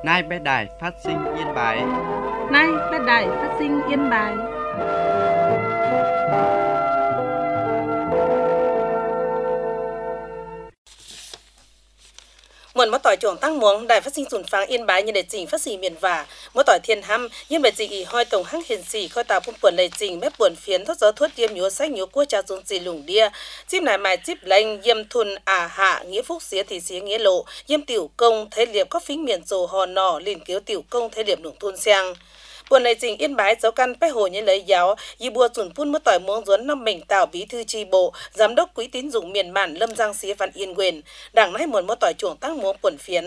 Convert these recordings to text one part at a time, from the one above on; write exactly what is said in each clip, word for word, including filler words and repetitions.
Nay bé đài phát sinh Yên Bái. Nay bé đài phát sinh Yên Bái. Muộn mất tỏi chuồng tăng muống đài phát sinh sùn pháng Yên Bái như để trình phát sinh miền vả mất tỏi thiên hăm nhưng để trình ý hoi tổng hăng hiền sĩ khoi tàu phun buồn lệ trình bếp buồn phiến thoát gió thuốc yếm nhúa sách nhúa cua trà xuống gì lủng đia chip này mài chip lệnh yếm thun à hạ nghĩa phúc xía thì xía nghĩa lộ yếm tiểu công thế liệp có phính miền rồ hò nỏ liền kiếu tiểu công thế liệp nùng thôn sang buồn lệ trình Yên Bái giáo căn bách hồ như lấy giáo y bùa sùn phun mất tỏi muống ruốn năm mình tạo bí thư tri bộ giám đốc quỹ tín dụng miền mạn Lâm Giang xía Văn Yên quyền đảng nay muộn mất tỏi chuồng tăng muống buồn phiến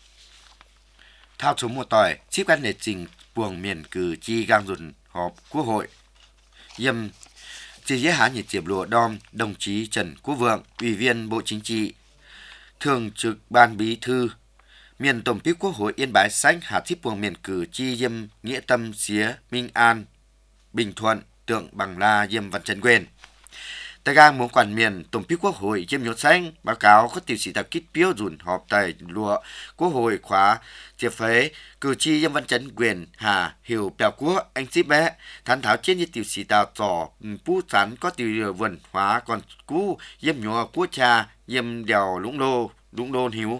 thao số một tỏi chip căn lệ trình buồng miền cử chi gang dùn họp quốc hội yêm chỉ dễ há nhiệt diệp lụa đom đồng chí Trần Quốc Vượng ủy viên Bộ Chính trị thường trực ban bí thư miền tổng bí quốc hội Yên Bái xanh hạ thiếp buồng miền cử chi yêm nghĩa tâm xía Minh An Bình Thuận tượng bằng la yêm văn trần quyền tại gang muốn quản miền tổng bí quốc hội yêm nhốt xanh báo cáo có tiểu sĩ tập kích biếu dùn họp tại lụa quốc hội khóa triệt phế cử tri yêm văn trần quyền hà hiểu bèo quốc anh ship bé thán tháo trên như tiểu sĩ tàu trò pu sắn có tiểu vườn hóa còn cú yêm nhúa quốc cha yêm đèo lũng đô lũng đôn hiếu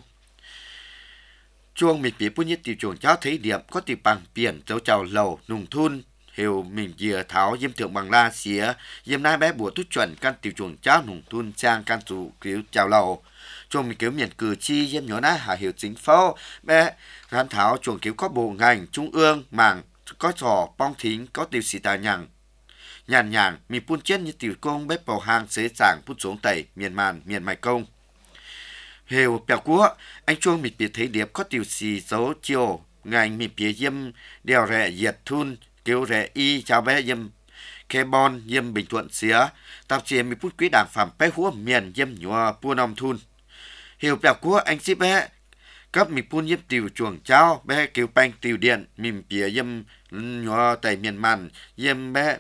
chuông mình bị bút nhất tiểu chuồng cháu thấy điểm có tiểu bằng biển dấu chào lầu nùng thun hiểu mình dìa tháo yêm thượng bằng la xía yêm nai bé bùa tút chuẩn căn tiểu chuồng cháu nùng thun trang căn chủ cứu chào lầu chuông mình cứu miền cử chi yêm nhỏ ná hạ hiểu chính phố bé gắn tháo chuồng cứu có bộ ngành trung ương mảng có trò bong thính có tiểu sĩ tà nhằng nhàn nhàng mình phun chết như tiểu công bếp bầu hang xế sảng phun xuống tẩy miền màn miền mài công hiểu bèo cua anh chuông mịt biệt thấy điệp có tiểu xì dấu chiều ngành mịt biệt yêm đèo rẻ diệt thun kêu rẻ y chào bé yêm khe bon yêm Bình Thuận xía tạp chí mịt phút quý đảng phạm bé húa miền yêm nhua pua nom thun hiểu bèo cua anh ship bé cấp mịt phun yêm tiểu chuồng cháu bé kêu banh tiểu điện mịt biệt yêm nhua tại miền màn yêm bé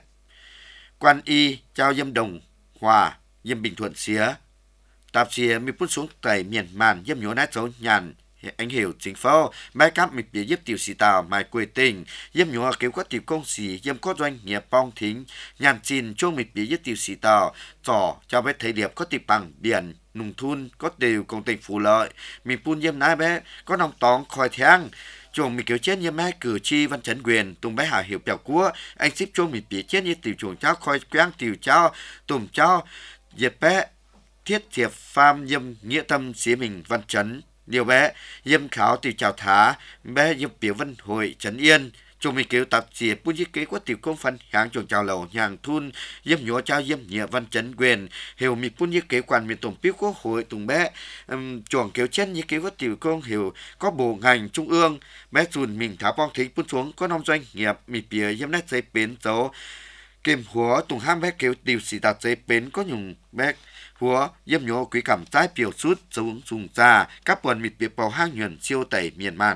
quan y chào yêm Đồng Hòa yêm Bình Thuận xía tạp chí mi phút xuống tại miền màn yếm nhúa nát dấu nhàn anh hiểu chính phố mai cáp mịch bị yếp tiểu sĩ tàu mai quê tình yếm nhúa kêu có tiểu công sĩ yếm có doanh nghiệp bong thính nhàn xin chuông mịch bị yếp tiểu sĩ tàu trò cho bé thấy điệp có tiểu bằng biển nùng thun có tiểu công tình phù lợi mình phun yếm nái bé có nòng tóng khỏi thang chuồng mình kêu chết yếm nái cử chi văn chấn quyền tung bé hà hiểu bèo cua anh ship chuông mình bị chết như tiểu chuồng cháu khỏi quang tiểu cháu tùm cháu diệt bé thiết thiệp pham yêm nghĩa tâm xía mình văn chấn điều bé yêm khảo từ chào thá bé yêm biểu văn hội trấn yên chung mình kêu tạp chí bút thiết kế của tiểu công phân hàng chuồng chào lầu nhàng thun yêm nhúa trao yêm nghĩa văn chấn quyền hiểu mình bút thiết kế quan miền tổng biếu quốc hội tùng bé um, chuồng kêu chân như kế của tiểu công hiểu có bộ ngành trung ương bé dùn mình tháo bong thính bút xuống có năm doanh nghiệp mình bìa yêm nét giấy bến dấu kèm húa tùng ham bé kêu tiểu sĩ tạp giấy bến có nhung bé húa yếm nhúa quý cảm trái biểu sút xuống dùng ra các buồn mịt biệt bầu hang nhuận siêu tẩy miền màn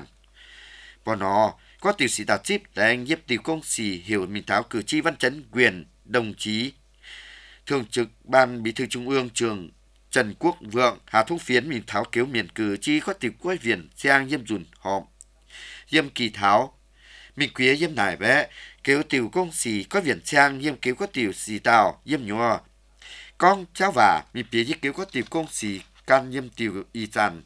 bỏ nó có tiểu sĩ tạp chip để anh yếp tiểu công sĩ hiểu mình tháo cử tri văn chấn quyền đồng chí thường trực ban bí thư trung ương trường Trần Quốc Vượng Hà Thúc Phiến mình tháo kéo miền cử tri có tiểu quay viền giang yếm dùn họp yếm kỳ tháo mình quý yếm nải bé kéo tiểu công sĩ có viền giang yếm kéo có tiểu sĩ tàu yếm nhúa con cháu và mình biết như kiểu có tiểu công sĩ can yêm tiểu y chăn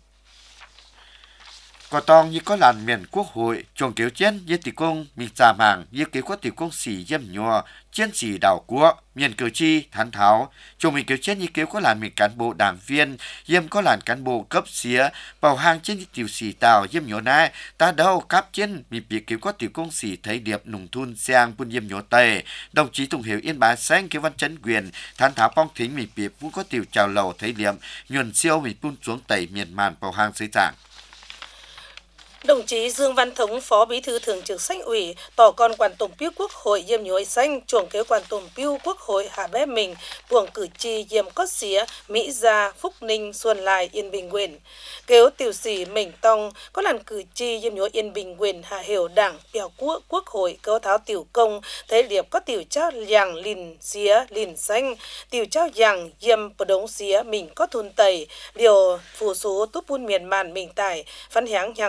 có tông như có làn miền quốc hội chuồng kiểu trên như tiểu công mình trả màng như kiểu có tiểu công sĩ yêm nhúa chiến sĩ đảo quốc miền cử tri thán tháo chuồng mình kiểu trên như kiểu có làn miền cán bộ đảng viên yêm có làn cán bộ cấp xía bầu hang trên như tiểu sĩ tàu yêm nhúa này ta đâu cáp trên mình biết kiểu có tiểu công sĩ thấy điệp nùng thun sang buôn yêm nhúa tây đồng chí Tùng Hiểu Yên Bái xanh cái văn chấn quyền thán tháo bong thính mình biết cũng có tiểu chào lầu thấy điệp nhuần siêu mình buôn xuống tây miền màn bầu hang dưới trạng đồng chí Dương Văn Thống phó bí thư thường trực Sanh ủy tỏ con quản tổng biếu quốc hội yêm nhúa xanh chuồng kế quản tổng biếu quốc hội hạ bé mình buồng cử tri yêm cốt xía Mỹ Gia Phúc Ninh Xuân Lai Yên Bình quyền kéo tiểu sĩ mình tông có làn cử tri yêm nhúa Yên Bình quyền hạ hiểu đảng bèo quốc quốc hội kéo tháo tiểu công thế liệp có tiểu trao giàng lìn xía lìn xanh tiểu trao giàng yêm bờ đống xía mình có thun tẩy liều phù số túp buôn miền màn mình tải phán háng nhẳng thun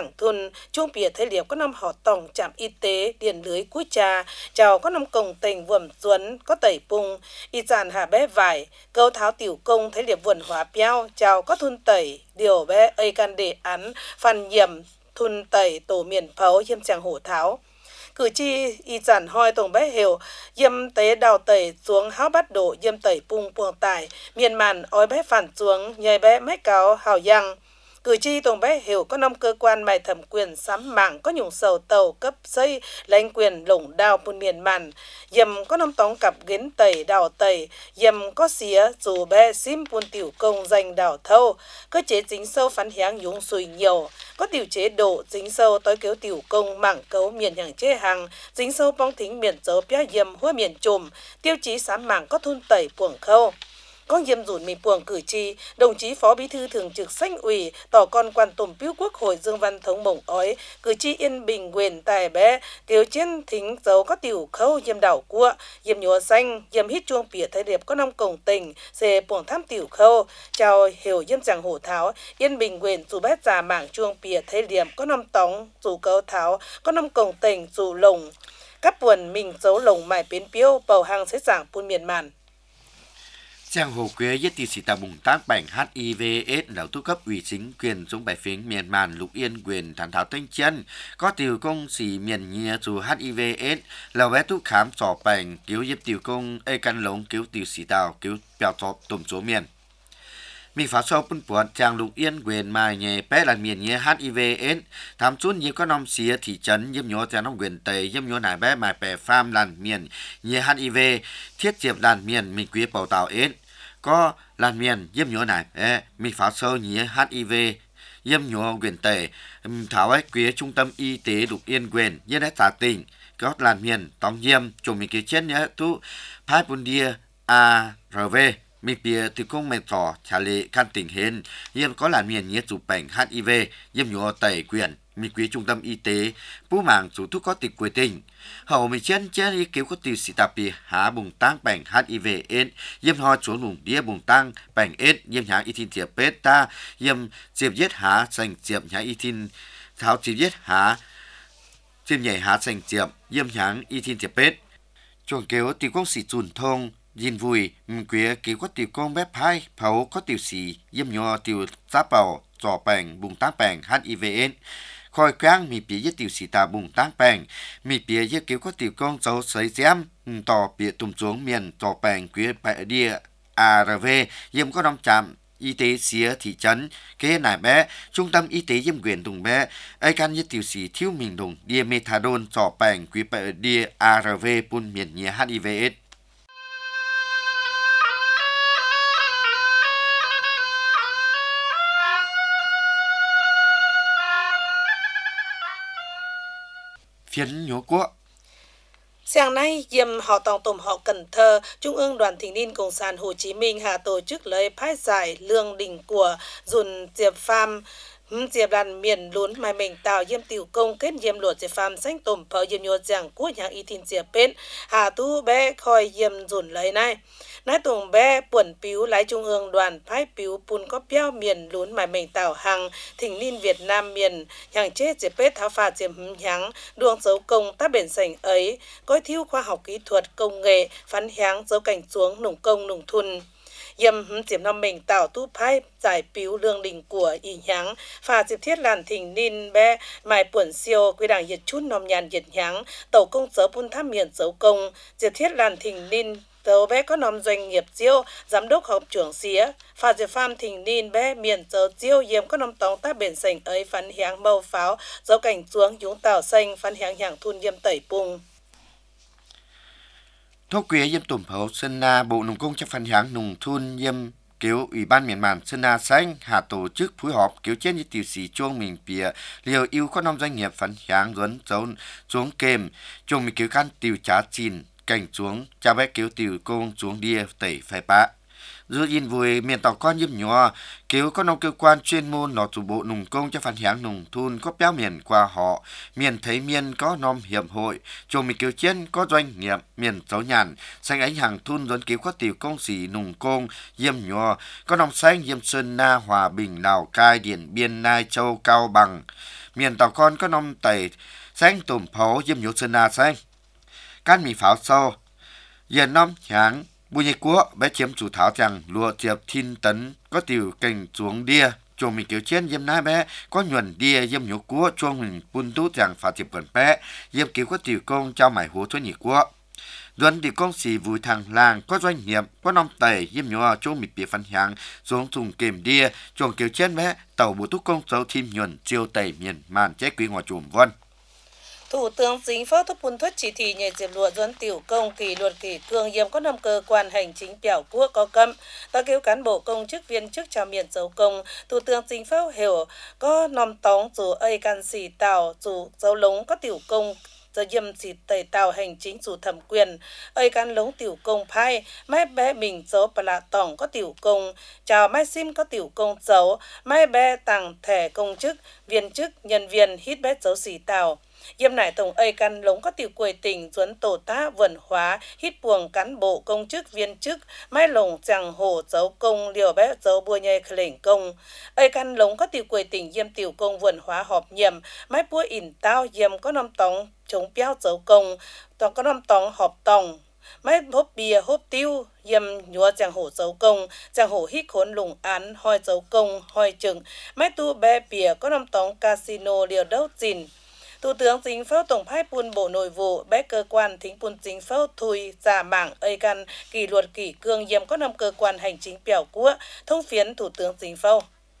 tuần chuông bìa thế liệp có năm họ tổng trạm y tế điện lưới cuối trà chào có năm cổng tỉnh vườn duẩn có tẩy pung y giàn hà bé vải câu tháo tiểu công thế liệp vườn hóa piao chào có thun tẩy điều bé ây can đề án phần nhiệm thun tẩy tổ miền phấu hiêm chàng hổ tháo cử tri y giản hoi tổng bé hiểu yêm tế đào tẩy xuống háo bắt đổ yêm tẩy pung buồng tải miền màn ói bé phản xuống nhảy bé mách cáo hào yang cử tri tổng bé hiểu có năm cơ quan mày thẩm quyền sắm mạng có nhung sầu tàu cấp xây lãnh quyền lủng đào bùn miền màn yêm có năm tóng cặp gến tẩy đào tẩy yêm có xía dù bé sim bùn tiểu công danh đào thâu cơ chế chính sâu phán hiáng nhung sùi nhiều có tiểu chế độ dính sâu tối kéo tiểu công mảng cấu miền hàng chế hàng dính sâu bong thính miền dấu bia yêm hoa miền trùm tiêu chí sám mảng có thun tẩy buồng khâu có yêm dùn mì buồng cử tri đồng chí phó bí thư thường trực Sanh ủy tỏ con quan tùm piu quốc hội Dương Văn Thống mộng ói cử tri Yên Bình quyền tài bé kéo chiến thính dấu có tiểu khâu yêm đảo cua yêm nhúa xanh yêm hít chuông bìa thái điệp có năm cổng tỉnh xề buồng tham tiểu khâu chào hiểu yêm giảng hổ tháo Yên Bình quyền dù bé già mảng chuông bìa thái điệp có năm tóng dù câu tháo có năm cổng tỉnh dù lồng các buồn mình dấu lồng mải biến piêu bầu hàng sẽ giảng buôn miền màn Giang hồ quế nhất tỷ sĩ tà bùng tác bệnh hát i vê ết lão tu cấp ủy chính quyền xuống bài phiến miền màn lục yên quyền thản thảo thanh chân có tiểu công sĩ miền nhia dù hát i vê ết lão bé tu khám sỏ bệnh cứu giúp tiểu công ê căn lống cứu tiểu sĩ tào cứu bèo thọp tùm số miền mình phá sâu bún buồn chàng lục yên quyền mai nhẹ bé là miền nhia hát i vê ết tham chút nhiều có năm xía thị trấn giúp nhớ theo năm quyền tây giúp nhớ nải bé mai bè farm làn miền nhia hát i vê thiết diệp làn miền mình quý bầu tàu ết có làn miền yếm nhớ này ê, mình phá sơ nhớ hát i vê yếm nhớ quyền tệ thảo ấy quý trung tâm y tế lục yên quyền yếm hết trả tỉnh có làn miền tòng yếm chúng mình kêu chết nhớ tu phái bún đia a rờ vê mình bìa từ công mệnh thỏ trả lệ can tỉnh hên yếm có làn miền nhớ chụp bệnh hát i vê yếm nhớ tẩy quyền mình quý trung tâm y tế bố mạng chủ thuốc có tịch quê tỉnh hầu mình chân chân ý cứu có tiểu sĩ tạp bì há bùng tăng bệnh hát i vê ết yếm ho chỗ lùng đĩa bùng tăng bệnh ết yếm nhá y tin tiệp beta yếm diệp giết há dành diệp nhá y tin tháo diệp giết há diệp nhảy há dành diệp yếm nhá y tin tiệp bết chuồng kéo tiểu công sĩ chùn thông nhìn vui mình quý cứu có tiểu công bếp hai phấu có tiểu sĩ yếm nhó tiểu giáp bầu trò bệnh bùng tăng bệnh hát i vê ết khôi quang mi bìa với tiểu sĩ tà bùng tăng bệnh mi bìa với kiểu có tiểu công dấu sấy giám tỏ bìa tùm xuống miền tỏ bệnh quý bệ địa a rờ vê yếm có năm trạm y tế xía thị trấn kế nải bé trung tâm y tế yếm quyền tùng bé ai can với tiểu sĩ thiếu mình đùng địa methadone tỏ bệnh quý bệ địa a rờ vê bun miền nhé hát i vê ết phiến nhố quốc. Sáng nay, Diệm họ tòng tùm họ Cần Thơ, Trung ương Đoàn Thanh niên Cộng sản Hồ Chí Minh hà tổ chức lễ phái giải lương đình của dùn Diệp Pham Diệp đàn miền lún mai mình tạo yếm tiểu công kết yếm luật Diệp Pham xanh tùm phở yếm nhô giảng của nhà y tin Diệp bên hà tu bé khoi yếm dùn lấy này. Nái tùng bé buồn piếu lái Trung ương đoàn phái piếu bùn có béo miền lún mai mình tạo hàng thỉnh niên Việt Nam miền hàng chết Diệp bết tháo phạt Diệp hứng nháng đường dấu công tác bền sành ấy coi thiếu khoa học kỹ thuật công nghệ phán hiáng dấu cảnh xuống nùng công nùng thun. Yếm Diệp Nam mình tạo tu phái giải piếu lương đình của y nháng phà Diệp thiết làn thỉnh niên bé mai buồn siêu quy đảng nhiệt chút nòm nhàn nhiệt nháng tàu công dấu bùn tháp miền dấu công Diệp thiết làn thỉnh niên tàu bé có nòm doanh nghiệp chiêu giám đốc học trưởng xía phà Diệp Pham thỉnh niên bé miền dấu chiêu yếm có nòm tóng tác bền sành ấy phán hiáng mâu pháo dấu cảnh xuống dũng tàu xanh phán hiáng hàng thun yếm tẩy bùng Thúc quế yếm tùm phấu Sơn Na Bộ Nông công chấp phân háng nùng thun yếm kéo Ủy ban miền màn Sơn Na xanh hà tổ chức phối hợp kéo trên như tiểu sĩ chuông mình bìa liều yêu có năm doanh nghiệp phân háng duấn dấu xuống kềm chuông mình kéo căn tiểu trá chìn cảnh xuống cha bé kéo tiểu công xuống đia tẩy phai bạ Dù in vui miền tàu con nhiêm nhỏ, kêu có nông cơ quan chuyên môn lọ chủ bộ nùng công cho phản hãng nùng thun có béo miền qua họ, miền thấy miền có nom hiệp hội, chỗ mình kêu trên có doanh nghiệp, miền cháu nhàn, xanh ánh hàng thun dẫn kêu có tiểu công sĩ nùng công, nhiêm nhỏ, có nông xanh nhiêm sơn na hòa bình Lào Cai Điện Biên Lai Châu Cao Bằng, miền tàu con có nông tẩy xanh tùm pháo nhiêm nhỏ sơn na xanh. Các mì pháo sau, giờ năm tháng bùi nhị quốc bé chiếm chủ thảo rằng lùa tiệp thiên tấn có tiểu cảnh xuống đia chuồng mình kiểu trên yếm nai bé có nhuần đia yếm nhũ quốc chuồng mình bun tút rằng phá tiệp gần bé yếm kiểu có tiểu công trao mải hố thuế nhị quốc duẩn tiểu công xì vùi thằng làng có doanh nghiệp có năm tẩy yếm nhũ chuồng mình bị phân hàng xuống thùng kềm đia chuồng kiểu trên bé tàu bù túc công dấu thêm nhuần chiêu tẩy miền màn chế quý ngoài chùm vân. Thủ tướng Chính phủ thúc bun thuất chỉ thị nhảy diệp lụa doãn tiểu công kỷ luật kỷ cương yếm có năm cơ quan hành chính biểu quốc có cấm ta kêu cán bộ công chức viên chức chào miền dấu công. Thủ tướng Chính phủ hiểu có năm tóng dù ây can xì tàu dù dấu lống có tiểu công giờ yếm chỉ tẩy tàu hành chính dù thẩm quyền ây can lống tiểu công phai mai bé mình dấu bà lạ tổng có tiểu công chào mai sim có tiểu công dấu mai bé tặng thẻ công chức viên chức nhân viên hít bé dấu xì tàu. Yếm nải tổng ây căn lống có tiểu quầy tỉnh duẩn tổ tá vườn hóa hít buồng cán bộ công chức viên chức mai lồng chẳng hổ dấu công liều bé dấu bùa nhây khởi công ây căn lống có tiểu quầy tỉnh yếm tiểu công vườn hóa họp nhiệm mai bùa ỉn tao yếm có năm tóng chống béo dấu công tòng có năm tóng họp tòng mấy hốp bia hốp tiêu yếm nhúa chẳng hổ dấu công chẳng hổ hít khốn lùng án hoi dấu công hoi chừng mấy tu bé bia có năm tóng casino liều đấu chìn. Thủ tướng Chính phủ tổng phái bun bộ nội vụ bé cơ quan thính bun Chính phủ thui giả mảng ây căn kỷ luật kỷ cương yếm có năm cơ quan hành chính biểu quốc thông phiến Thủ tướng Chính phủ.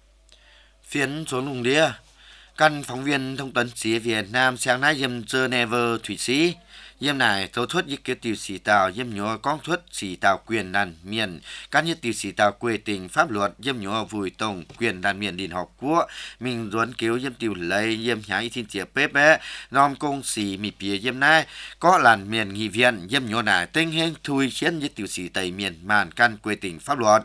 Phiến xuống lùng đĩa, căn phóng viên thông tấn sĩ Việt Nam sáng nay yếm Geneva Thụy Sĩ. Yếm này thấu thuất ý kiến tiểu sĩ tàu yếm nhớ con thuất sĩ tàu quyền đàn miền các như tiểu sĩ tàu quê tình pháp luật yếm nhớ vùi tổng quyền đàn miền đình học quốc mình duẩn cứu yếm tiểu lấy yếm nhá ý thiên chia bếp bé nom công sĩ mì bìa yếm này có làn miền nghị viện yếm nhớ này tinh hên thui chiến như tiểu sĩ tây miền màn căn quê tình pháp luật.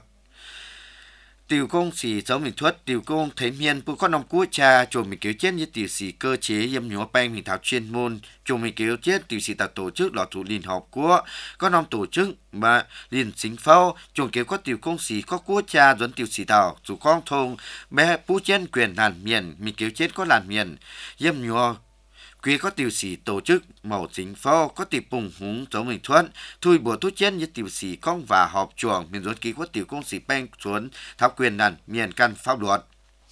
Tiểu công sĩ giáo mình thuất tiểu công thấy miền bữa con nông quốc cha chồng mình kéo chết như tiểu sĩ cơ chế yếm nhúa bang mình thảo chuyên môn chồng mình kéo chết tiểu sĩ tạo tổ chức lọ thủ liên hợp quốc có nông tổ chức mà liên chính phủ chồng kéo có tiểu công sĩ có quốc cha dẫn tiểu sĩ tạo chủ con thôn bé bú trên quyền làn miền mình kéo chết có làn miền yếm nhúa quý có tiểu sĩ tổ chức màu chính phủ có tiểu bùng húng giống mình thuận thui bùa thuốc chết như tiểu sĩ công và họp chuồng mình dẫn ký có tiểu công sĩ bang xuống tháo quyền đàn miền căn pháp luật.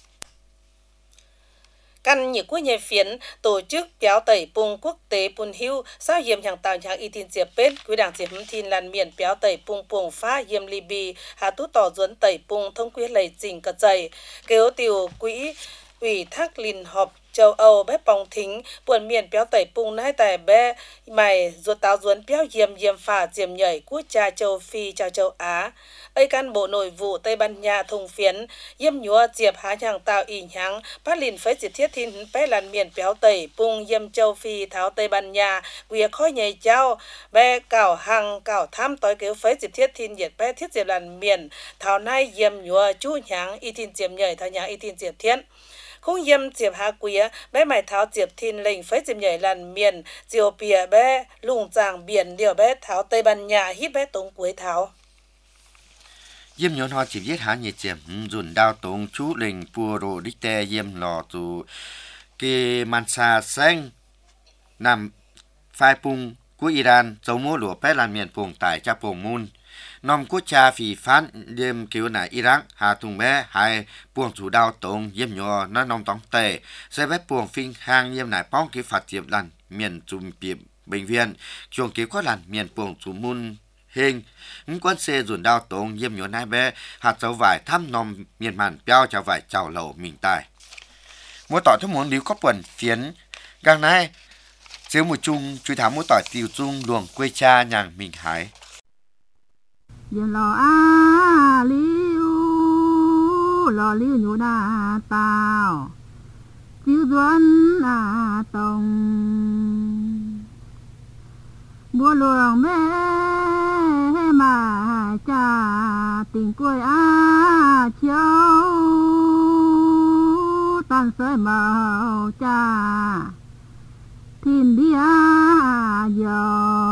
Căn những quốc nhật phiến tổ chức béo tẩy bùng quốc tế bùn hưu sao yếm hàng tạo hàng y tin diệp bết quý đảng diệp hâm thiên làn miền béo tẩy bùng bùng phá yếm Libby hà tú tỏ duẩn tẩy bùng thông quyết lầy trình cật dày kêu tiểu quỹ ủy thác liên hợp châu Âu bé bóng thính buồn miền béo tẩy bùng nai tại bé mày ruột táo duẩn béo yếm yếm phả diệm nhảy quốc cha châu Phi chào châu Á ây căn bộ nội vụ Tây Ban Nha thùng phiến yếm nhúa diệp há hàng tạo ỉ nháng phát lìn phế diệt thiết thiên bé làn miền béo tẩy bùng yếm châu Phi tháo Tây Ban Nha quìa khói nhảy trao bé cảo hàng cảo tham tối kêu phế diệt thiết thiên diệt bé thiết diệp làn miền tháo nay yếm nhúa chú nháng y thiên diệp nhảy tháo nháng y thiên diệp thiên không yếm diệp há quía bé mày tháo diệp thiên lệnh phế diệp nhảy làn miền diều bìa bé lùng giàng biển điều bé tháo Tây Ban Nha hít bé tống cuối tháo Yếm nhón hoa chỉ viết há nhiệt diệm dùn đao tống chú lệnh pua rô đích tè yếm lò tù kê man sa xanh nằm phai pung của Iran dấu mô lụa bé làn miền phùng tại cha phùng môn nòm quốc cha phì phán yếm kêu nải Iraq hà thùng bé hai buông chủ đao tống yếm nhó nó nòm tóng tệ sẽ bé buông phinh hang yếm nải bóng kêu phạt diệp làn miền chùm biệp bệnh viện chuồng kêu có làn miền buông chủ môn hình những quân xe dùn đao tống yếm nhó nai bé hạt dấu vải thăm nòm miền màn béo chào vải chào lẩu mình tài mỗi tỏi thức muốn líu có quần phiến gang này chiếu một chung truy thám mỗi tỏi tiêu chung luồng quê cha nhàng mình hái yên lò a liu lò liu nhũ na tao tiêu duẩn a tông bùa luồng mê mà cha tình quê á chiếu tan sơi màu cha thiên đi á giờ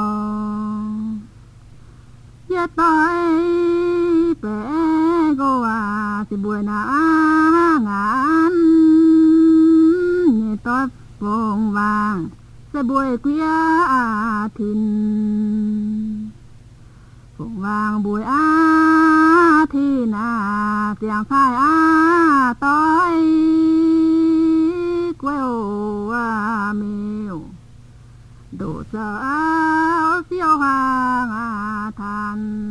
giờ tôi bé go à thì buổi nào ngán nhẹ tôi bông vàng sẽ buổi quê à thìn bông vàng buổi á thìn à tiếng khai á tôi quê ô à miêu đổ sợ áo siêu hoàng à than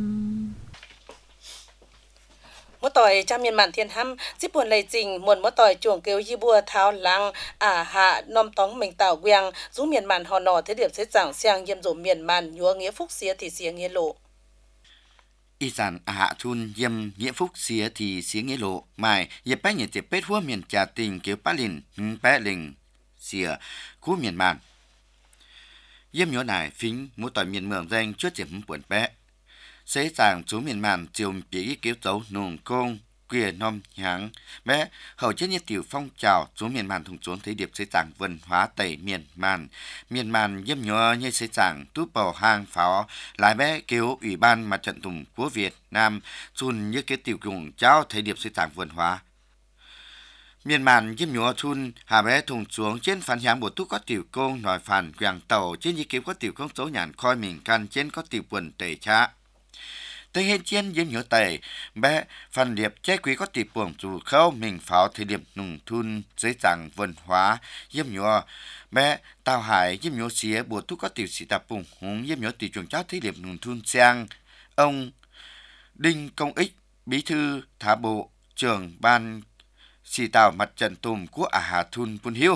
mỗi tỏi cha miền mạn thiên hăm giúp buồn lầy trình muôn mỗi tỏi chuồng kêu di bùa tháo lăng à hạ nom tóng mình tạo quang rú miền mạn hò nọ thế điểm sẽ giảng sang yêm rổ miền mạn nhúa nghĩa phúc xía thì xía nghĩa lộ y sản à hạ thun yêm nghĩa phúc xía thì xía nghĩa lộ mai yếp bách nhiệt tiệp bết hua miền trà tình kêu bá lìn bá lìn xía cú miền mạn yêm nhúa nải phính mỗi tỏi miền mường danh chúa tiệp buồn bé sẽ giảng chú miền mạn chiều bị kéo dấu nùng công quyền nom nháng bé hầu chết nhất tiểu phong trào chú miền mạn thùng trốn thấy điệp sẽ giảng văn hóa tây miền mạn miền mạn yếm nhớ như sẽ giảng túp bầu hang pháo lái bé kêu ủy ban mặt trận tùng của Việt Nam chun như cái tiểu cùng cháu thấy điệp sẽ giảng văn hóa miền mạn yếm nhớ chun hà bé thùng xuống trên phản hiáng bộ túc có tiểu công nói phản quảng tàu trên như kiếm có tiểu công số nhàn coi mình căn trên có tiểu quần tẩy cha tới hết chiến yếm nhớ tẩy bé phần điệp trái quý có tỷ buồng dù khâu mình pháo thời điểm nùng thun dưới rằng văn hóa yếm nhớ bé tao hải yếm nhớ xía bộ túc có tiểu sĩ tạp bùng húng yếm nhớ tỷ chuẩn cháu thời điểm nùng thun sang ông Đinh Công Ích bí thư thả bộ trưởng ban sĩ tàu mặt trận tùm của à hà thun bun hiu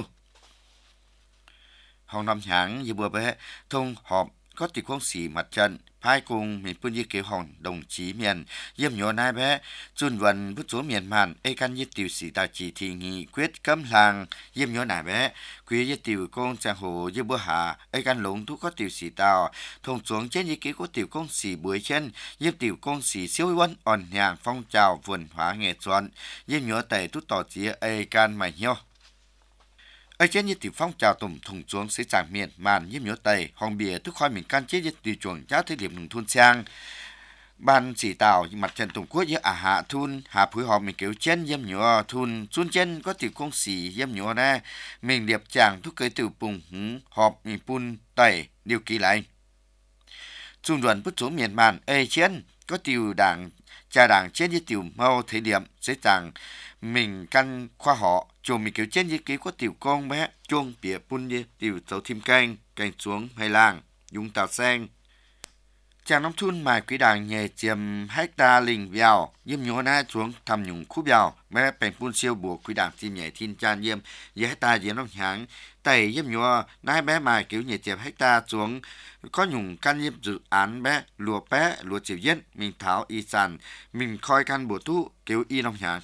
hồng năm tháng như bữa bé thông họp có tỷ quang sĩ mặt trận hai cùng mình phương như kế hòn đồng chí miền yếm nhớ nai bé chun vận bút số miền mạn ê căn như tiểu sĩ tài chỉ thì nghị quyết cấm làng yếm nhớ nai bé quý như tiểu công trang hồ như bữa hạ ê căn lũng thu có tiểu sĩ tàu thông xuống trên như kế có tiểu công sĩ buổi chân yếm tiểu công sĩ siêu quân ổn nhàng phong trào vườn hóa nghệ thuật yếm nhớ tẩy tút tỏ chỉ ê căn mày nhau ở trên như tiểu phong trào tùng thùng xuống sẽ giảng miền màn yếm nhớ tây hòn bìa tức khoai mình can chế như tiểu chuồng giáo thời điểm nông thôn sang ban chỉ tàu mặt trận tùng quốc với à hạ thun hạ phối hợp mình kiểu trên yếm nhớ thun xuân trên có tiểu công sĩ yếm nhớ nè mình điệp chàng thúc cây tiểu bùng hứng họp mình pun tây điều kỳ lại trung đoàn bút số miền màn ê trên có tiểu đảng cha đảng trên như tiểu mau thời điểm sẽ giảng mình căn khoa họ chồng mình kiểu trên như ký có tiểu con bé chuông bìa pun như tiểu dấu thêm canh canh xuống hay làng dùng tàu sen chàng nông thôn mài quý đảng nhẹ chiếm hecta lình vào yếm nhớ na xuống thầm nhung khu vào bé bèn pun siêu buộc quý đảng chim nhẹ thiên chan yếm với hecta yếm nông háng tẩy yếm nhớ nai bé mài kiểu nhẹ chiếm hecta xuống có nhung căn yếm dự án bé lúa bé lúa chịu yết mình tháo y sản mình coi căn bộ thu kiểu y nông háng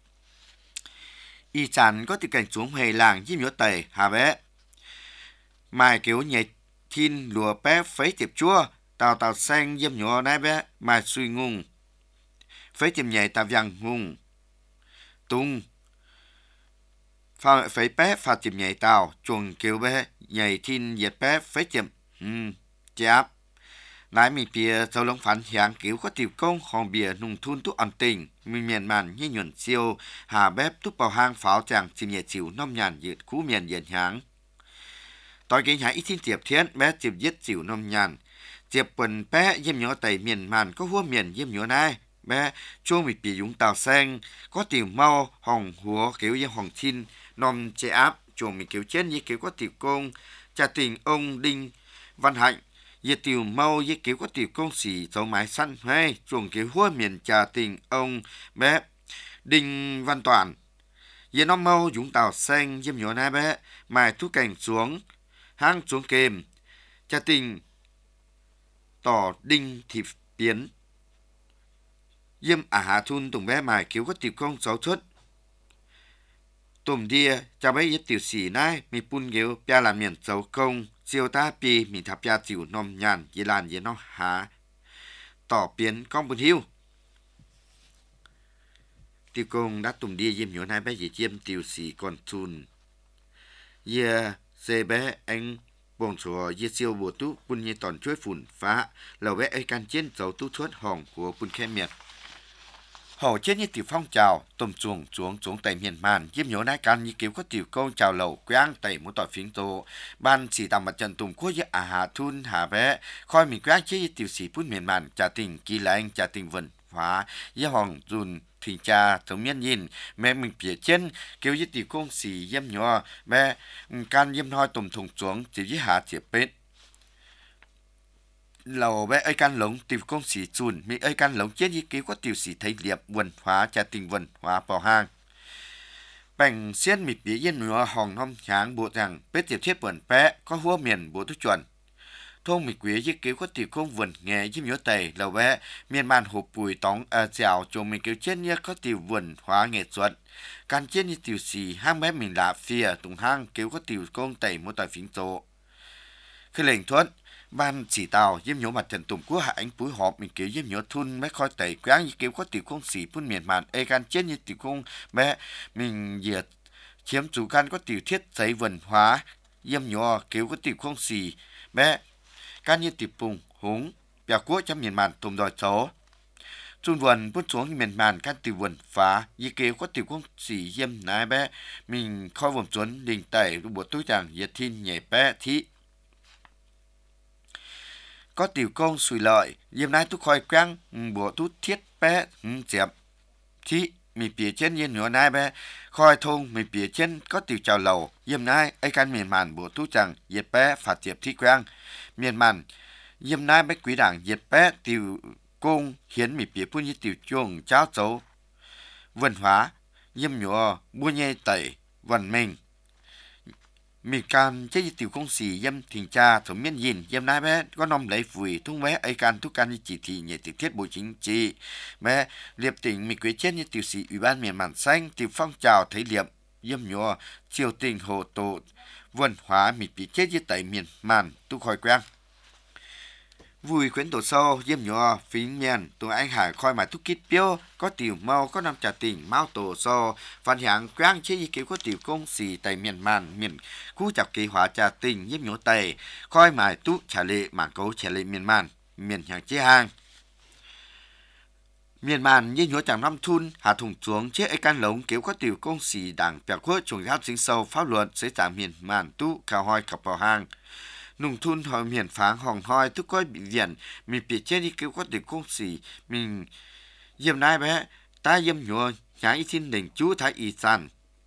y sản có tiểu cảnh xuống hề làng yếm nhớ tẩy hà bé mài kiểu nhẹ thiên lúa bé phấy tiệp chua tàu tàu xanh yếm nhớ nai bé mài suy ngung phấy tiệp nhảy tàu vàng ngung tung pha phấy bé pha tiệp nhảy tàu chuồng kiểu bé nhảy thiên diệt bé phấy tiệp ừm chép nãy mình bìa sau lông phản hiáng kiểu có tiểu công hòn bìa nung thun túc ẩn tình mình miền màn như nhuận siêu hà bếp túc bào hang pháo chàng chìm nhẹ chịu năm nhàn diệt cú miền diệt háng tỏi cái nhảy ít thiên tiệp thiên bé chìm giết chịu năm nhàn tiệp quần bé yếm nhớ tẩy miền màn có hua miền yếm nhớ nai bé chuông bị bìa dũng tàu xanh có tiểu mau hồng húa kiểu như hồng thiên nom chế áp chuông bị kiểu trên như kiểu có tiểu công cha tình ông Đinh Văn Hạnh Ye tiểu mau ye kiểu có tiểu công sĩ dấu mái săn hay chuồng kiểu hua miền trà tình ông bé Đinh Văn Toàn ye nó mau dũng tàu xanh yếm nhớ nai bé mài thu cảnh xuống hang xuống kềm trà tình tỏ Đinh Thị Biến yếm à hạ thun tùng bé mài kiểu có tiểu công sáu xuất tùm đia cha bé ye tiểu sĩ nai mi pun kiểu bia làm miền dấu công siêu ta pi mình tháp gia chịu nom nhàn ye lan ye nó há tỏ biến con bùn hiu tiêu công đã tùng đi diêm nhổ hai bé dì chiêm tiêu sĩ còn chun ye xe bé anh bồn sủa ye siêu bộ tú bùn như toàn chuối phủn phá lầu bé ấy can chiến dấu tú chuốt hòn của bùn khe miệt hầu chết như tiểu phong trào tôm chuồng chuồng chuồng tại miền màn diêm nhổ hai can như kiểu có tiểu công trào lầu quang tại một tỏi phiến tô ban chỉ tầm mặt trận tùng quốc với à hà thun hà bé coi mình quang chế như tiểu sĩ bùn miền màn trả tình kỳ là anh trả tình vần hóa với hòn dùn thì cha thống nhân nhìn mẹ mình phía trên kêu với tiểu công sĩ diêm nhỏ mẹ can diêm hoi tôm thùng chuồng chỉ với hạ chỉ bết lầu bé ấy can lống tiểu công sĩ chùn mi ấy can lống chết như cứu có tiểu sĩ thấy liệp vần hóa trả tình vần hóa bỏ hang bành xiên mịt bía yên nhỏ hòn hôm sáng bộ rằng bết tiểu thiết bẩn bé có hua miền bộ thức chuẩn thôn mịt quế với cứu có tiểu công vần nghe với nhớ tề lầu bé miền man hộp bùi tóng à dẻo cho mình cứu chết như có tiểu vần hóa nghệ thuật can chết như tiểu sĩ hang bé mình lạ phìa tùng hang cứu có tiểu công tẩy một tỏi phím tổ khi lệnh thuận ban chỉ tàu diêm nhổ mặt trận tùng của hạ ánh búi họp mình kiểu diêm nhổ thun mấy khói tẩy quáng như kiểu có tiểu công sĩ phun miền màn ê can chết như tiểu công bé mình diệt chiếm chủ can có tiểu thiết giấy vần hóa diêm nhổ kiểu có tiểu công sĩ bé can như tiểu bùng húng bèo quốc trong miền màn tùng đòi chó chun vần bút xuống miền màn can tiểu vần phá như kiểu có tiểu công sĩ diêm nái bé mình khói vòng chuẩn đình tẩy bộ túi chàng diệt thiên nhảy bé thị có tiểu công sủi lợi diêm nái tu khoi quăng bộ tu thiết bé chẹp thị mì bìa trên yên nhỏ nai bé khoi thôn mì bìa trên có tiểu chào lầu diêm nái ấy can miền màn bộ tu chẳng diệt bé phạt chẹp thị quăng miền màn diêm nái bé quý đảng diệt bé tiểu công hiến mì bìa phun như tiểu chuông cháo chấu vần hóa diêm nhỏ bua nhê tẩy vần mình mình can chế tiểu công sĩ dâm thình cha thống miên nhìn dâm nai bé có nom lấy phủi thung bé ấy can thúc can như chỉ thị nhẹ tiểu thiết bộ chính trị bé liệp tỉnh mình quế chết như tiểu sĩ ủy ban miền màn xanh tiểu phong trào thấy liệp dâm nhỏ triều tình hồ tổ vườn hóa mình bị chết như tại miền màn tu khỏi quen vui khuyến tổ sâu diêm nhỏ phím miền tụi anh hải khoi mà thúc kít piêu có tiểu mau có năm trà tình mau tổ sâu phản hạng quang chế như kiểu có tiểu công sĩ tại miền màn miền cú chọc kỳ hóa trà tình diêm nhỏ tây khoi mài tú trả lệ mảng cấu trả lệ miền màn miền hàng chế hàng miền màn như nhỏ chẳng năm thun hạ thùng xuống chế ấy can lống kiểu có tiểu công sĩ đảng bèo quốc trùng hát sinh sâu pháp luật sẽ trả miền màn tú cào hoi cặp vào hang nung thun hỏi miền pháng hòn hoi thức coi bị viện mình bị chết đi kêu có tiểu công sĩ mình diêm nai bé ta diêm nhỏ nhà y thiên đình chú thái y san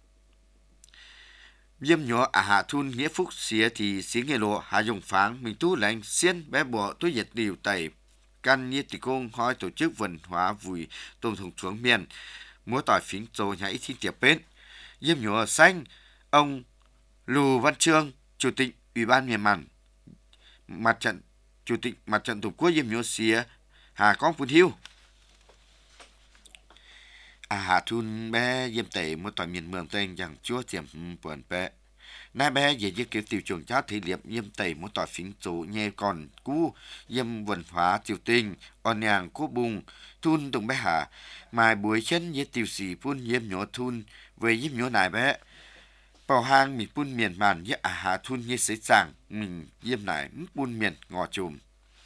diêm nhỏ à hạ thun nghĩa phúc xía thì xí nghe lộ hạ dùng pháng mình tu lành xiên bé bỏ tôi diệt điều tẩy căn như tỷ công hoi tổ chức vận hóa vùi tôm thùng xuống miền múa tỏi phím trồ nhà y thiên tiệp bên diêm nhỏ xanh ông Lù Văn Trương chủ tịch ủy ban miền màn mặt trận chủ tịch mặt trận tổ quốc diêm nhổ xía hà con phun hiu à hà thun bé diêm tẩy một tòa miền mường tên rằng chúa tiệm buồn bé nai bé về với kiểu tiểu trường cháu thị liệp diêm tẩy một tòa phím chủ nhẹ còn cú diêm vần hóa triều tình on nhàng cố bùng thun tùng bé hà mai buổi chân với tiểu sĩ phun diêm nhổ thun về diêm nhổ này bé bảo hang mình phun miền màn với à hà thun như sấy sàng mình diêm lại phun miền ngò chùm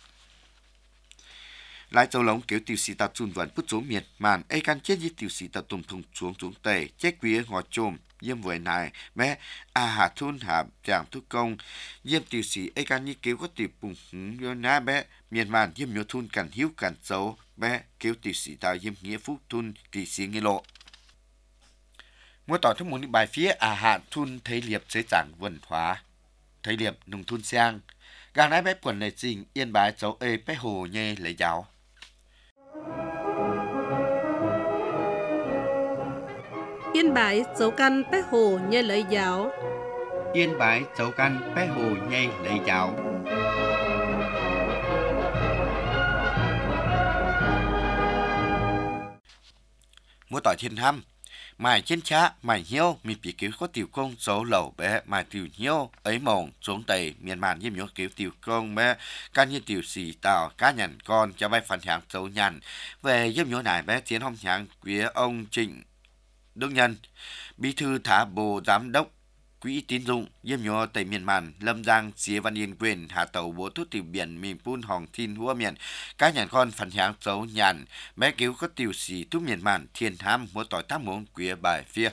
lại châu lóng kiểu tiểu sĩ tập chun vẫn bút số miền màn ấy can chết với tiểu sĩ tập tùng thùng xuống xuống tề chết quý ngò chùm diêm với này mẹ à hà thun hạ chàng thuốc công diêm tiểu sĩ ấy can như kiểu có tiểu bùng hứng vô ná bé miền màn diêm nhổ thun cản hiếu cản xấu bé kiểu tiểu sĩ tạo diêm nghĩa phúc thun tiểu sĩ nghe lộ mua tỏi thông muốn bài phía à hạ thun thấy liệp dưới chẳng vần hóa thấy liệp nung thun sang gàng nái bé quần lệ trình yên bái cháu ê bé hồ nhê lấy giáo yên bái cháu căn bé hồ nhê lấy giáo Yên bái cháu căn bé hồ nhê lấy giáo mua tỏi thiên hăm mài chiến trá mài hiếu mi bị cứu có tiểu công số lẩu bé mài tiểu hiếu ấy mộng xuống tây miền màn nhiễm nhớ cứu tiểu công bé can như tiểu xì tàu cá nhằn con cho bay phần hàng xấu nhằn về nhiễm nhớ này bé chiến hông nhàng quý ông Trịnh Đức Nhân bí thư thả bộ giám đốc quỹ tín dụng nhiễm nhớ tây miền màn Lâm Giang xía Văn Yên quyền hạ tàu bố thuốc tiểu biển miền Pun Hồng Thiên Hua miền cá nhằn con phần hàng xấu nhằn bé cứu có tiểu xì thuốc miền màn thiên tham mua tỏi tham muốn quý bài phía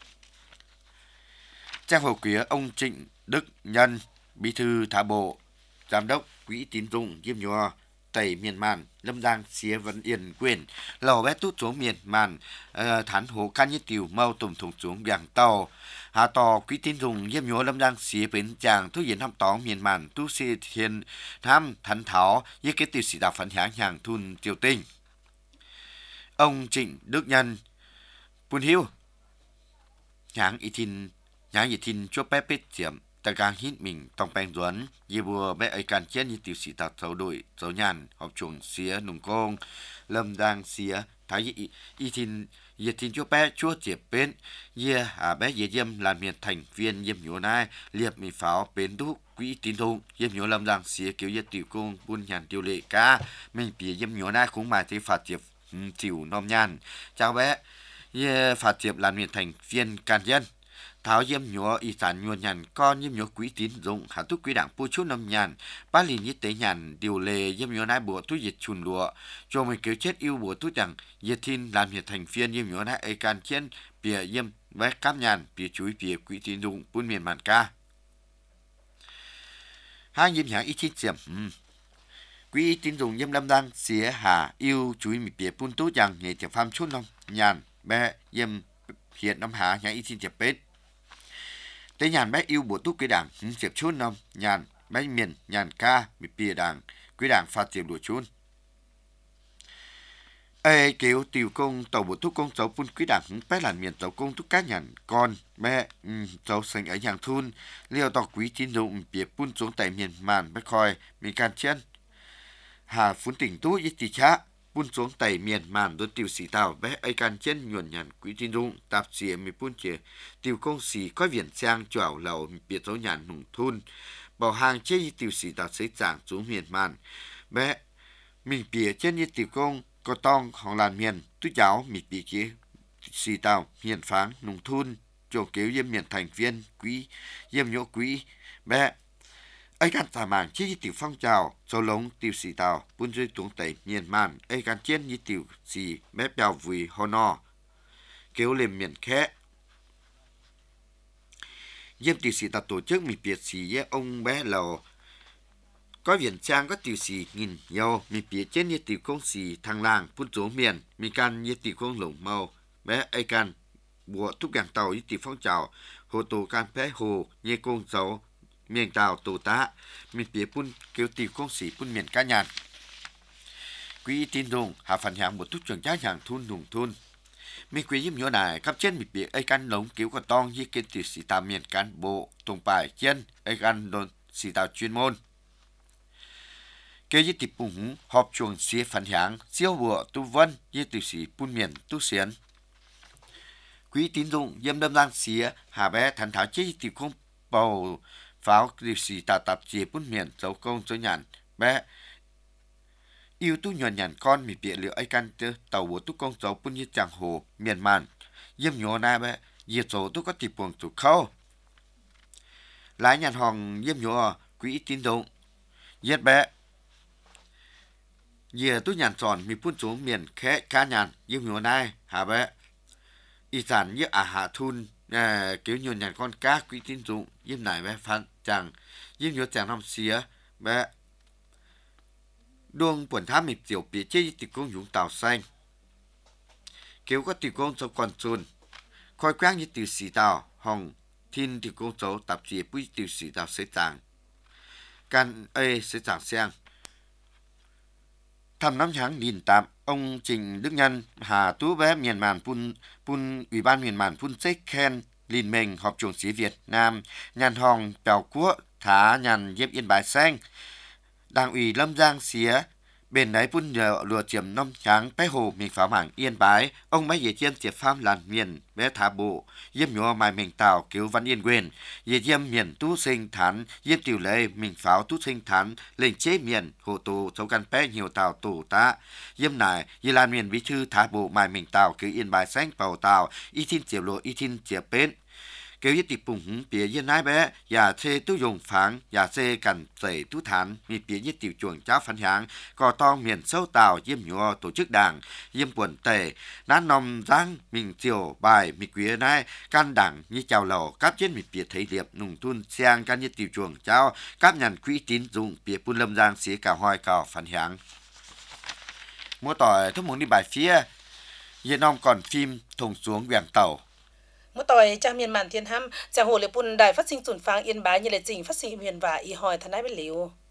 trang hồ quý ông Trịnh Đức Nhân bí thư thả bộ giám đốc quỹ tín dụng nhiễm nhớ tây miền màn Lâm Giang xía Văn Yên quyền lầu bé tút xuống miền màn uh, thán hồ can như tiểu mau tùm thùng xuống biển tàu hà tò quỹ tín dụng nhiễm nhớ Lâm Giang xía bến chàng thu diễn thăm tóng miền màn tu sĩ thiên tham thắn tháo như cái tiểu sĩ đạo phản hãng hàng thun triều tinh ông Trịnh Đức Nhân Bùn Hiếu nhãng y thìn nhãng y thìn cho bé bết chiếm tại càng hít mình tòng bèn duẩn như bùa bé ấy càng chết như tiểu sĩ đạo xấu đội xấu nhàn học chuồng xía nùng công Lâm Giang xía thái y y thìn y thìn cho bé chúa chiệp bến ye à bé ye diêm làm miền thành viên diêm nhổ nai liệp mì pháo bến đúc quỹ tín dụng diêm nhổ Lâm Giang xía kiểu ye tiểu công buôn nhàn tiêu lệ ca mình bìa diêm nhổ nai cũng mài thấy phạt chiệp tiểu nom nhàn chào bé ye phạt chiệp làm miền thành viên can dân tháo diêm nhúa y sản nhuần nhàn con diêm nhúa quỹ tín dụng hạ túc quỹ đảng pu chút năm nhàn ba lì như tế nhàn điều lệ diêm nhúa nai bùa tu diệt chùn lụa cho mình cứu chết yêu bùa tu chẳng diệt thiên làm hiện thành phiên diêm nhúa nai ấy can chiến bìa diêm vé cáp nhàn bìa chuối bìa quỹ tín dụng buôn miền màn ca hai diêm nhãn ít chín diệm quỹ tín dụng diêm Lâm Giang xía hà yêu chuối mì bìa buôn tu chẳng nghề tiểu pham chút năm nhàn bé diêm hiện năm hà nhãn ít chín diệp bết tế nhàn bé yêu bộ túc quý đảng diệp chôn năm nhàn bé miền nhàn ca bị bìa đảng quý đảng phạt diệp đùa chôn ê kiểu tiểu công tàu bộ túc công cháu pun quý đảng bé làn miền cháu công túc cá nhàn con bé cháu sinh ở nhàng thun liều tàu quý tín dụng bìa pun xuống tại miền màn bé coi miền can chen hà phun tỉnh tú ít tì chá pun xuống tại miền màn đôi tiểu sĩ tàu bé ấy can chen nhuần nhàn quỹ tín dụng tạp sĩ mi pun chè tiểu công sĩ có viền sang chảo lầu biệt dấu nhàn nùng thun bảo hàng chế tiểu sĩ tàu xây giảng xuống miền màn bé mình bìa trên như tiểu công có tong hòng làn miền tú giáo mi bìa chế sĩ tàu miền pháng nùng thun chỗ kéo diêm miền thành viên quỹ diêm nhỗ quỹ bé ấy can tà màn chế như tiểu phong trào số lống tiểu sĩ tàu pun rơi xuống tại miền màn ấy can trên như tiểu sĩ bé bèo vùi ho no kéo lên miền khẽ diêm tiểu sĩ tàu tổ chức mi bìa sĩ ông bé lầu có viền trang có tiểu sĩ nghìn nhiều mi bìa trên như tiểu công sĩ thằng làng pun xuống miền mi can như tiểu công lủng màu bé ấy can bùa thúc gàng tàu như tiểu phong trào hồ tổ can bé hồ như công dấu miền tàu tổ tá miền bìa pun kêu tiểu công sĩ pun miền cá nhàn quỹ tín dụng hạ phản hàng một chút trường giá hàng thun nùng thun mi quỹ diêm nhớ này cấp trên mi bìa ấy can lống cứu con tong như kiến tiểu sĩ tàu miền cán bộ tùng bài trên ấy can đồn sĩ tàu chuyên môn kêu như tiểu bùng họp chuồng xía phản hàng siêu bùa tu vân như tiểu sĩ pun miền tu xiên quỹ tín dụng diêm Lâm Giang xía hà bé thần tháo chế tiểu công bầu pháo tiểu sĩ tàu tạp chí pun miền dấu công dấu nhàn bé yêu tu nhuần nhàn con mi bịa liệu ấy can tàu bộ tu công dấu pun như chẳng hồ miền màn diêm nhô na bé diệt dấu tu có tiểu buồng tu khâu lái nhàn hòng diêm nhô quỹ tín dụng diệt bé dìa tu nhàn tròn mi pun xuống miền khẽ cá nhàn diêm nhô nai hà bé y sản như à hạ thun à, kiểu nhuần nhàn con cá quỹ tín dụng diêm này bé phán chẳng diêm nhô chẳng năm xía bé đuông buồn tham mịp tiểu bịa chế tiểu công dũng tàu xanh kiểu có tiểu công dấu còn chun khói quang như tiểu sĩ tàu hồng thiên tiểu công dấu tạp chí bùi tiểu sĩ tàu xây tàng can ê xây tàng xem thăm năm tháng nghìn tạm ông Trịnh Đức Nhân hà tú bé miền màn pun pun ủy ban miền màn pun xích khen lìn mình họp chuồng sĩ Việt Nam nhàn hòng bèo cúa thá nhàn diếp yên bái xanh đảng ủy Lâm Giang xía bên đấy phun nhờ lùa chiếm năm tráng bé hồ mình pháo mảng yên bái ông mấy dễ chiêm tiệp pham làn miền bé thả bộ yếm nhọ mai mình tàu cứu văn yên quyền dễ chiêm miền tu sinh thán yếm tiểu lệ mình pháo tu sinh thán lên chế miền hồ tù châu căn bé nhiều tàu tù ta yếm này yê lan miền bí thư thả bộ mai mình tàu cứu yên bái xanh bầu tàu y tin chiệp lộ y tin chiệp bên kêu yết tiệp bùng bìa yên nái béอย่าเชตู้ยงฝังอย่าเชกันใส่ตู้ฐานมีเปียยึดติวจวงเจ้าฟันหางก่อตองเมียนเซ้าเต่าเยี่ยมหยัวtổ chức đảngเยี่ยมป่วนเตะนั้นนอมจังมิงเจียวบายมีเกวียนายกันดังยี่เจ้าเหล่ากับเย็นมีเปียไทยเรียบหนุ่งทุนเสียงกันยึดติวจวงเจ้ากับยันคุยตินจุงเปียปุ่นลำจางเสียกะหอยกะฟันหางมัวต่อยทั้งหมดนี่บ่ายเฟียเย็นนอมก่อนฟิล์มถงสวงแหวงเต่ามื่อต่อยจากเมียนมันเทียนห้ำจากโหเลปุ่นได้ฟัดสิงสุนฟางเอียนบายยี่เลยจริงฟัดสิงเมียนว่าอีหอยทนายเป็นเหลว